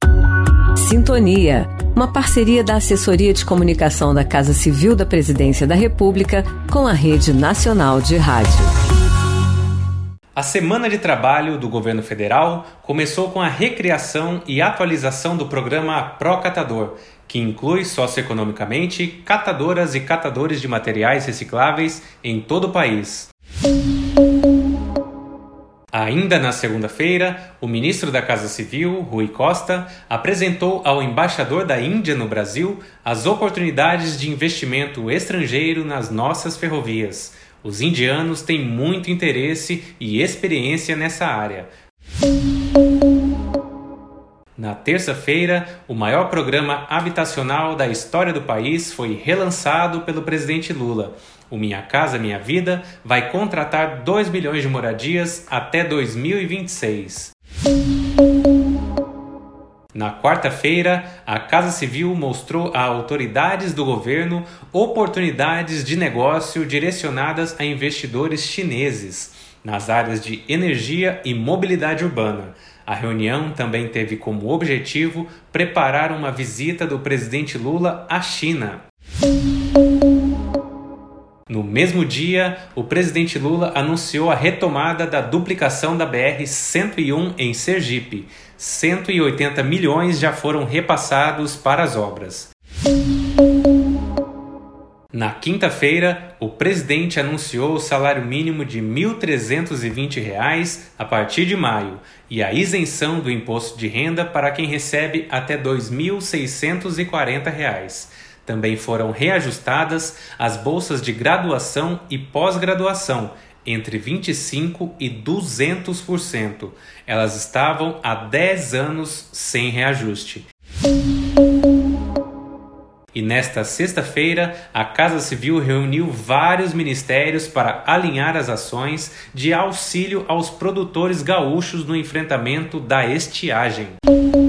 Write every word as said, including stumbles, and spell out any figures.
Sintonia, uma parceria da Assessoria de Comunicação da Casa Civil da Presidência da República com a Rede Nacional de Rádio. A Semana de Trabalho do Governo Federal começou com a recriação e atualização do programa Procatador, que inclui socioeconomicamente catadoras e catadores de materiais recicláveis em todo o país. Ainda na segunda-feira, o ministro da Casa Civil, Rui Costa, apresentou ao embaixador da Índia no Brasil as oportunidades de investimento estrangeiro nas nossas ferrovias. Os indianos têm muito interesse e experiência nessa área. Na terça-feira, o maior programa habitacional da história do país foi relançado pelo presidente Lula. O Minha Casa Minha Vida vai contratar dois milhões de moradias até dois mil e vinte e seis. Na quarta-feira, a Casa Civil mostrou a autoridades do governo oportunidades de negócio direcionadas a investidores chineses nas áreas de energia e mobilidade urbana. A reunião também teve como objetivo preparar uma visita do presidente Lula à China. No mesmo dia, o presidente Lula anunciou a retomada da duplicação da B R cento e um em Sergipe. cento e oitenta milhões já foram repassados para as obras. Na quinta-feira, o presidente anunciou o salário mínimo de mil trezentos e vinte reais a partir de maio e a isenção do imposto de renda para quem recebe até dois mil seiscentos e quarenta reais. Também foram reajustadas as bolsas de graduação e pós-graduação, entre vinte e cinco por cento e duzentos por cento. Elas estavam há dez anos sem reajuste. E nesta sexta-feira, a Casa Civil reuniu vários ministérios para alinhar as ações de auxílio aos produtores gaúchos no enfrentamento da estiagem.